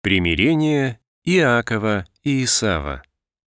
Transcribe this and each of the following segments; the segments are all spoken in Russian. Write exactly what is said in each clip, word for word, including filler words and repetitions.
Примирение Иакова и Исава.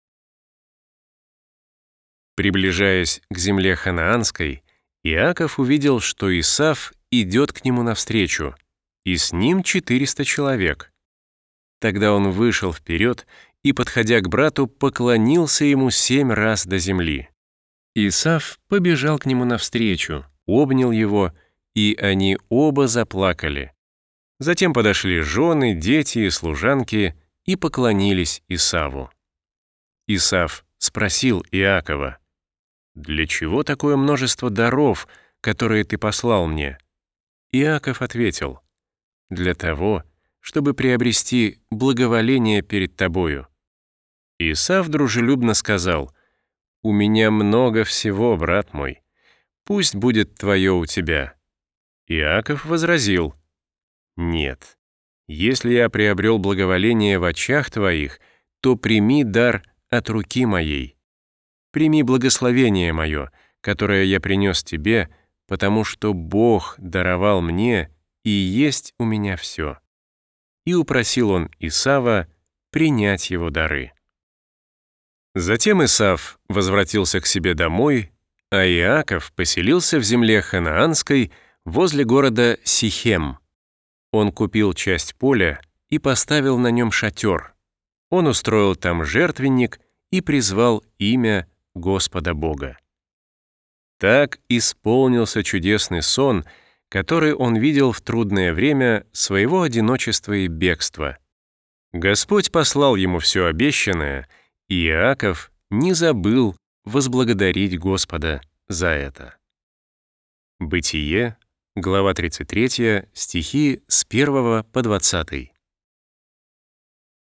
Приближаясь к земле ханаанской, Иаков увидел, что Исав идет к нему навстречу, и с ним четыреста человек. Тогда он вышел вперед и, подходя к брату, поклонился ему семь раз до земли. Исав побежал к нему навстречу, обнял его, и они оба заплакали. Затем подошли жены, дети и служанки и поклонились Исаву. Исав спросил Иакова: «Для чего такое множество даров, которые ты послал мне?» Иаков ответил: «Для того, чтобы приобрести благоволение перед тобою». Исав дружелюбно сказал: «У меня много всего, брат мой, пусть будет твое у тебя». Иаков возразил: «Нет, если я приобрел благоволение в очах твоих, то прими дар от руки моей. Прими благословение мое, которое я принес тебе, потому что Бог даровал мне, и есть у меня все». И упросил он Исава принять его дары. Затем Исав возвратился к себе домой, а Иаков поселился в земле ханаанской возле города Сихем. Он купил часть поля и поставил на нем шатер. Он устроил там жертвенник и призвал имя Господа Бога. Так исполнился чудесный сон, который он видел в трудное время своего одиночества и бегства. Господь послал ему все обещанное, и Иаков не забыл возблагодарить Господа за это. Бытие, глава тридцать три, стихи с первого по двадцатый.